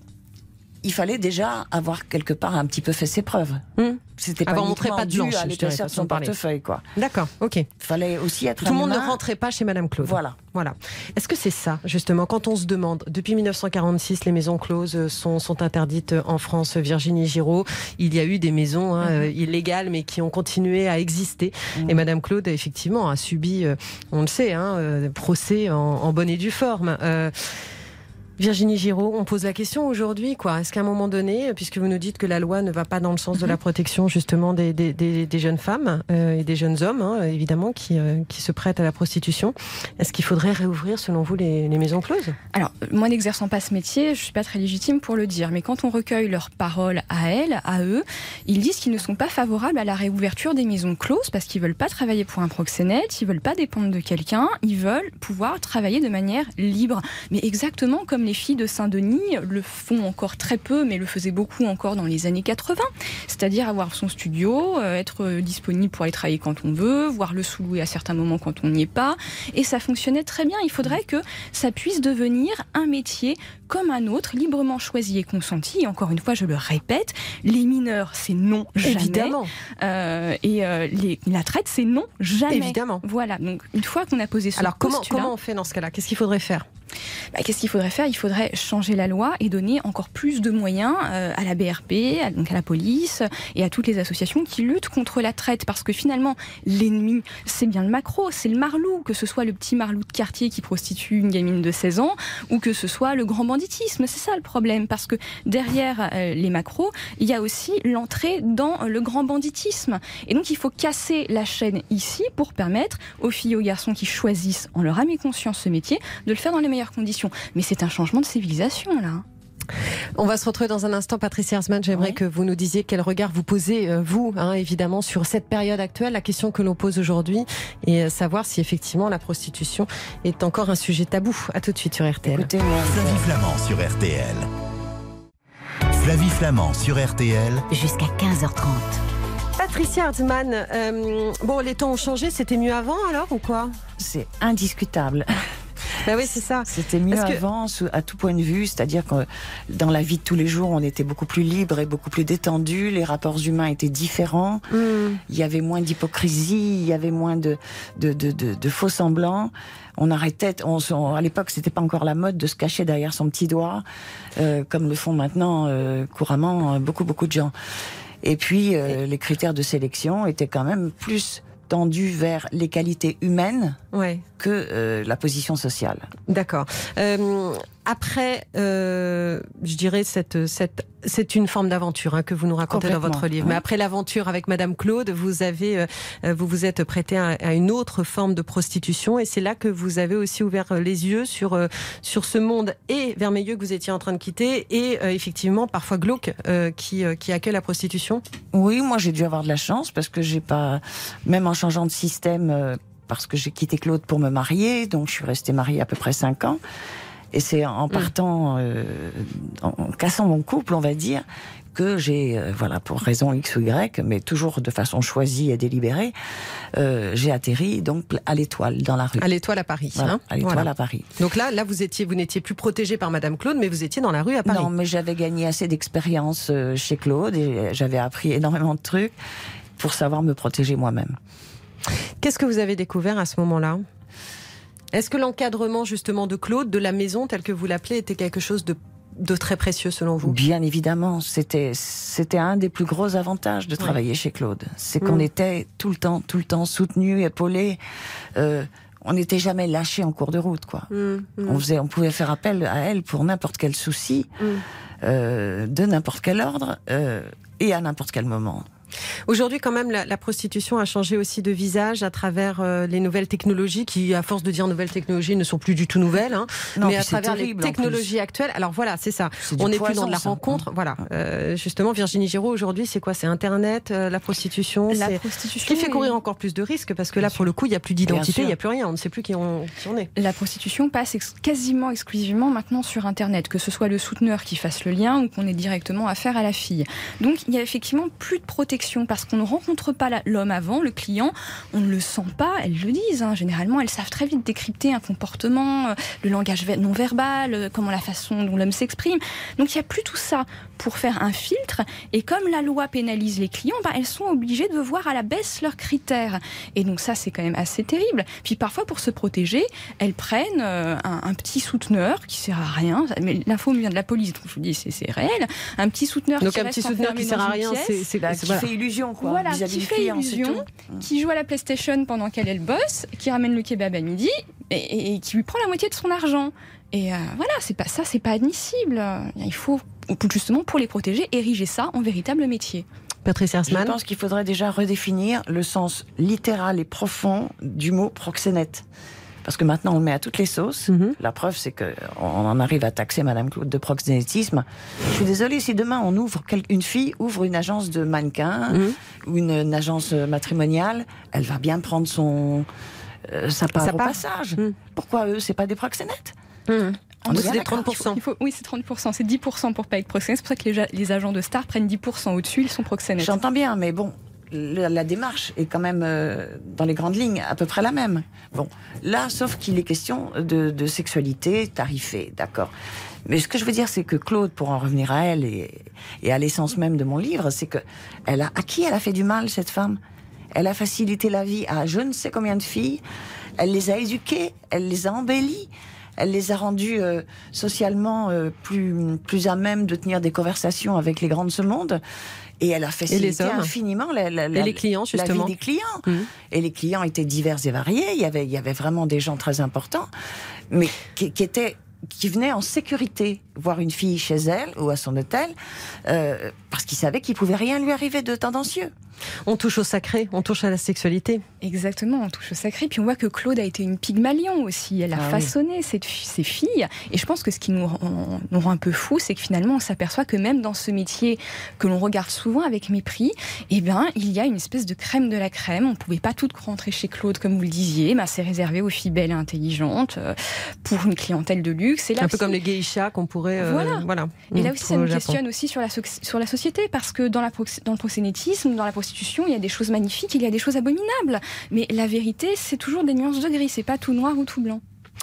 il fallait déjà avoir quelque part un petit peu fait ses preuves. Mmh. C'était pas uniquement pas de dû à l'épaisseur de son portefeuille, quoi. D'accord, ok. Il fallait aussi être Tout le monde ne rentrait pas chez Madame Claude. Voilà. Voilà. Est-ce que c'est ça, justement, quand on se demande, depuis dix-neuf cent quarante-six, les maisons closes sont, sont interdites en France, Virginie Giraud, il y a eu des maisons hein, mmh. illégales, mais qui ont continué à exister. Mmh. Et Madame Claude, effectivement, a subi, on le sait, hein, procès en, en bonne et due forme. Euh, Virginie Giraud, on pose la question aujourd'hui, quoi. Est-ce qu'à un moment donné, puisque vous nous dites que la loi ne va pas dans le sens de la protection justement des, des, des, des jeunes femmes euh, et des jeunes hommes, hein, évidemment, qui, euh, qui se prêtent à la prostitution, est-ce qu'il faudrait réouvrir, selon vous, les, les maisons closes ? Alors, moi n'exerçant pas ce métier, je suis pas très légitime pour le dire, mais quand on recueille leurs paroles à elles, à eux, ils disent qu'ils ne sont pas favorables à la réouverture des maisons closes parce qu'ils veulent pas travailler pour un proxénète, ils veulent pas dépendre de quelqu'un, ils veulent pouvoir travailler de manière libre. Mais exactement comme les Les filles de Saint-Denis le font encore très peu, mais le faisaient beaucoup encore dans les années quatre-vingts. C'est-à-dire avoir son studio, être disponible pour aller travailler quand on veut, voire le sous-louer à certains moments quand on n'y est pas. Et ça fonctionnait très bien. Il faudrait que ça puisse devenir un métier comme un autre, librement choisi et consenti. Et encore une fois, je le répète, les mineurs, c'est non, jamais. Évidemment. Euh, et euh, les, la traite, c'est non, jamais. Évidemment. Voilà. Donc, une fois qu'on a posé ce Alors, comment, postulat, comment on fait dans ce cas-là ? Qu'est-ce qu'il faudrait faire ? Bah, qu'est-ce qu'il faudrait faire ? Il faudrait changer la loi et donner encore plus de moyens euh, à la B R P, à, donc à la police et à toutes les associations qui luttent contre la traite. Parce que finalement, l'ennemi, c'est bien le maquereau, c'est le marlou, que ce soit le petit marlou de quartier qui prostitue une gamine de seize ans ou que ce soit le grand banditisme. C'est ça le problème. Parce que derrière euh, les maquereaux, il y a aussi l'entrée dans le grand banditisme. Et donc, il faut casser la chaîne ici pour permettre aux filles et aux garçons qui choisissent, en leur âme et conscience, ce métier, de le faire dans les meilleures conditions. Mais c'est un changement de civilisation, là. On va se retrouver dans un instant, Patricia Herzmann. J'aimerais oui. que vous nous disiez quel regard vous posez, euh, vous, hein, évidemment, sur cette période actuelle, la question que l'on pose aujourd'hui, et euh, savoir si effectivement la prostitution est encore un sujet tabou. À tout de suite sur R T L. Flavie Flamand sur R T L. Flavie Flamand sur R T L. Jusqu'à quinze heures trente. Patricia Herzmann, euh, bon, les temps ont changé, c'était mieux avant alors ou quoi ? C'est indiscutable. Bah oui, c'est ça. C'était mieux que... avant, à tout point de vue. C'est-à-dire que dans la vie de tous les jours, on était beaucoup plus libre et beaucoup plus détendu. Les rapports humains étaient différents. Mm. Il y avait moins d'hypocrisie, il y avait moins de, de, de, de, de faux semblants. On arrêtait, on, on, à l'époque, c'était pas encore la mode de se cacher derrière son petit doigt, euh, comme le font maintenant euh, couramment euh, beaucoup, beaucoup de gens. Et puis, euh, les critères de sélection étaient quand même plus tendus vers les qualités humaines ouais. que euh, la position sociale. D'accord. Euh, après, euh, je dirais, cette, cette, c'est une forme d'aventure hein, que vous nous racontez dans votre livre. Ouais. Mais après l'aventure avec Madame Claude, vous avez, euh, vous vous êtes prêté à, à une autre forme de prostitution, et c'est là que vous avez aussi ouvert les yeux sur euh, sur ce monde et vermeilleux que vous étiez en train de quitter, et euh, effectivement parfois glauque, euh, qui euh, qui accueille la prostitution. Oui, moi j'ai dû avoir de la chance parce que j'ai pas, même en changeant de système, euh, parce que j'ai quitté Claude pour me marier, donc je suis restée mariée à peu près cinq ans. Et c'est en partant, euh, en cassant mon couple, on va dire, que j'ai, euh, voilà, pour raison X ou Y, mais toujours de façon choisie et délibérée, euh, j'ai atterri donc à l'Étoile, dans la rue. À l'Étoile à Paris. Voilà, hein à l'Étoile voilà. à Paris. Donc là, là, vous étiez, vous n'étiez plus protégée par Madame Claude, mais vous étiez dans la rue à Paris. Non, mais j'avais gagné assez d'expérience chez Claude et j'avais appris énormément de trucs pour savoir me protéger moi-même. Qu'est-ce que vous avez découvert à ce moment-là ? Est-ce que l'encadrement justement de Claude, de la maison, tel que vous l'appelez, était quelque chose de, de très précieux selon vous ? Bien évidemment, c'était, c'était un des plus gros avantages de travailler ouais. chez Claude. C'est qu'on mmh. était tout le temps, tout le temps soutenus, épaulés. Euh, on n'était jamais lâchés en cours de route, quoi. Mmh. Mmh. On faisait, on pouvait faire appel à elle pour n'importe quel souci, mmh. euh, de n'importe quel ordre, euh, et à n'importe quel moment. Aujourd'hui, quand même, la, la prostitution a changé aussi de visage à travers euh, les nouvelles technologies qui, à force de dire nouvelles technologies, ne sont plus du tout nouvelles, hein, non, mais à travers terrible, les technologies actuelles. Alors voilà, c'est ça. C'est On n'est plus dans de la ça. rencontre. Voilà. Euh, justement, Virginie Giraud, aujourd'hui, c'est quoi ? C'est Internet, euh, la prostitution. La c'est... prostitution. Ce qui fait courir encore plus de risques, parce que là, pour le coup, il n'y a plus d'identité, il n'y a plus rien. On ne sait plus qui on, qui on est. La prostitution passe ex- quasiment exclusivement maintenant sur Internet, que ce soit le souteneur qui fasse le lien ou qu'on ait directement affaire à la fille. Donc, il n'y a effectivement plus de protection parce qu'on ne rencontre pas la, l'homme avant, le client, on ne le sent pas, elles le disent. Hein. Généralement, elles savent très vite décrypter un comportement, euh, le langage non verbal, euh, comment la façon dont l'homme s'exprime. Donc, il n'y a plus tout ça pour faire un filtre. Et comme la loi pénalise les clients, bah, elles sont obligées de voir à la baisse leurs critères. Et donc ça, c'est quand même assez terrible. Puis parfois, pour se protéger, elles prennent euh, un, un petit souteneur qui sert à rien. Mais l'info vient de la police, donc je vous dis, c'est, c'est réel. Un petit souteneur donc qui un petit souteneur qui sert à rien, pièce, c'est, c'est, bah, c'est qui voilà. fait illusion, quoi. Voilà, qui fait client, illusion, qui joue à la PlayStation pendant qu'elle elle bosse, qui ramène le kebab à midi et, et, et qui lui prend la moitié de son argent. Et euh, voilà, c'est pas ça, c'est pas admissible. Il faut justement, pour les protéger, ériger ça en véritable métier. Patrice Hersman. Je pense qu'il faudrait déjà redéfinir le sens littéral et profond du mot proxénète. Parce que maintenant, on le met à toutes les sauces. Mm-hmm. La preuve, c'est qu'on en arrive à taxer Madame Claude de proxénétisme. Je suis désolée, si demain, on ouvre, une fille ouvre une agence de mannequins mm-hmm. ou une, une agence matrimoniale, elle va bien prendre son, euh, sa part ça au part. passage. Mm. Pourquoi eux, c'est pas des proxénètes mm. On c'est des trente pour cent. Il faut, oui, c'est trente pour cent. C'est dix pour cent pour pas être proxénète. C'est pour ça que les, les agents de stars prennent dix pour cent au-dessus, ils sont proxénètes. J'entends bien, mais bon, la, la démarche est quand même, euh, dans les grandes lignes, à peu près la même. Bon, là, sauf qu'il est question de, de sexualité tarifée, d'accord. Mais ce que je veux dire, c'est que Claude, pour en revenir à elle et, et à l'essence même de mon livre, c'est que elle a, à qui elle a fait du mal, cette femme ? Elle a facilité la vie à je ne sais combien de filles. Elle les a éduquées, elle les a embellies. Elle les a rendus euh, socialement euh, plus, plus à même de tenir des conversations avec les grands de ce monde. Et elle a facilité infiniment la, la, la, et les clients, justement. la vie des clients. Mmh. Et les clients étaient divers et variés. Il y avait, il y avait vraiment des gens très importants, mais qui, qui étaient... qui venaient en sécurité voir une fille chez elle ou à son hôtel, euh, parce qu'ils savaient qu'il ne pouvait rien lui arriver de tendancieux. On touche au sacré, on touche à la sexualité. Exactement, on touche au sacré. Puis on voit que Claude a été une Pygmalion aussi. Elle a ah façonné oui. ses, ses filles. Et je pense que ce qui nous rend, nous rend un peu fous, c'est que finalement, on s'aperçoit que même dans ce métier que l'on regarde souvent avec mépris, eh ben, il y a une espèce de crème de la crème. On ne pouvait pas toutes rentrer chez Claude, comme vous le disiez. Ben, c'est réservé aux filles belles et intelligentes, euh, pour une clientèle de luxe. Et là un aussi, peu comme les geishas qu'on pourrait... Euh, voilà. voilà. Et là aussi, ça nous questionne aussi sur la, so- sur la société, parce que dans, la prox- dans le proxénétisme, dans la prostitution, il y a des choses magnifiques, il y a des choses abominables. Mais la vérité, c'est toujours des nuances de gris, c'est pas tout noir ou tout blanc.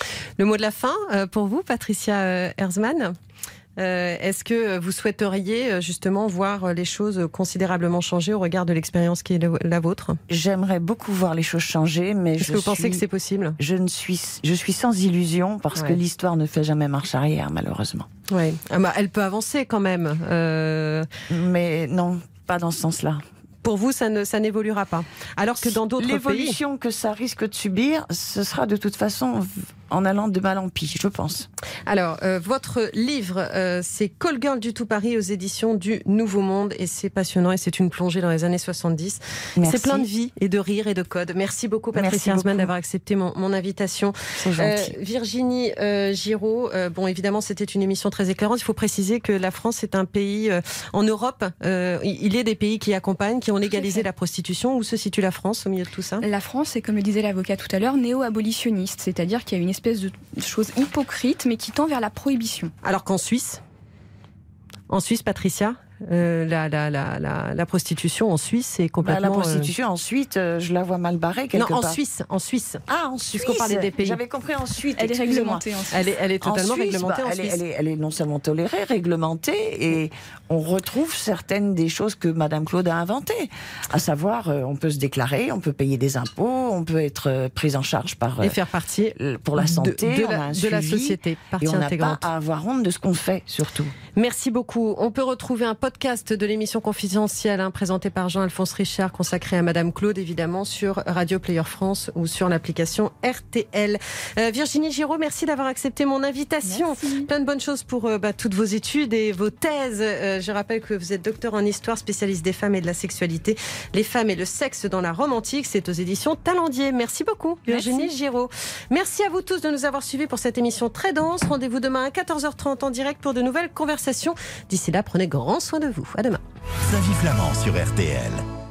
Le mot de la fin euh, pour vous, Patricia Herzmann. Euh, est-ce que vous souhaiteriez justement voir les choses considérablement changer au regard de l'expérience qui est la vôtre ? J'aimerais beaucoup voir les choses changer, mais est-ce je que vous suis, pensez que c'est possible ? Je ne suis, je suis sans illusion parce ouais. que l'histoire ne fait jamais marche arrière, malheureusement. Oui, ah bah, elle peut avancer quand même. Euh... Mais non, pas dans ce sens-là. Pour vous, ça, ne, ça n'évoluera pas. Alors que dans d'autres pays... L'évolution que ça risque de subir, ce sera de toute façon en allant de mal en pis, je pense. Alors, euh, votre livre, euh, c'est Call Girl du Tout Paris aux éditions du Nouveau Monde. Et c'est passionnant et c'est une plongée dans les années soixante-dix. Merci. C'est plein de vie et de rire et de codes. Merci beaucoup, Patricia Herzmann, d'avoir accepté mon, mon invitation. C'est gentil. Euh, Virginie euh, Giraud, euh, bon, évidemment, c'était une émission très éclairante. Il faut préciser que la France est un pays euh, en Europe. Euh, il y a des pays qui accompagnent, qui ont légalisé la prostitution. Où se situe la France au milieu de tout ça ? La France est, comme le disait l'avocat tout à l'heure, néo-abolitionniste. C'est-à-dire qu'il y a une espèce de chose hypocrite, mais qui tend vers la prohibition. Alors qu'en Suisse, en Suisse, Patricia, euh, la, la, la, la, la prostitution en Suisse, c'est complètement... Bah, la prostitution, euh... ensuite, euh, je la vois mal barrée quelque non, part. en Suisse, en Suisse. Ah, en Suisse. Puisqu'on parlait des pays. J'avais compris ensuite. Elle est réglementée en Suisse. Elle est, elle est totalement en Suisse, réglementée bah, en elle Suisse. Est, elle, est, elle est non seulement tolérée, réglementée, et on retrouve certaines des choses que Madame Claude a inventées. À savoir, euh, on peut se déclarer, on peut payer des impôts, on peut être euh, prise en charge par... Euh, et faire partie pour la santé, de, de, on la, a un de la suivi, société, partie et on n'a intégrante. pas à avoir honte de ce qu'on fait, surtout. Merci beaucoup. On peut retrouver un podcast de l'émission Confidentielle, hein, présenté par Jean-Alphonse Richard, consacré à Madame Claude, évidemment, sur Radio Player France ou sur l'application R T L. Euh, Virginie Giraud, merci d'avoir accepté mon invitation. Merci. Plein de bonnes choses pour euh, bah, toutes vos études et vos thèses. Euh, je rappelle que vous êtes docteur en histoire, spécialiste des femmes et de la sexualité. Les femmes et le sexe dans la Rome antique, c'est aux éditions Talendier. Merci beaucoup, Virginie merci. Giraud. Merci à vous tous de nous avoir suivis pour cette émission très dense. Rendez-vous demain à quatorze heures trente en direct pour de nouvelles conversations. D'ici là, prenez grand soin de vous. À demain. Flavie Flamand sur R T L.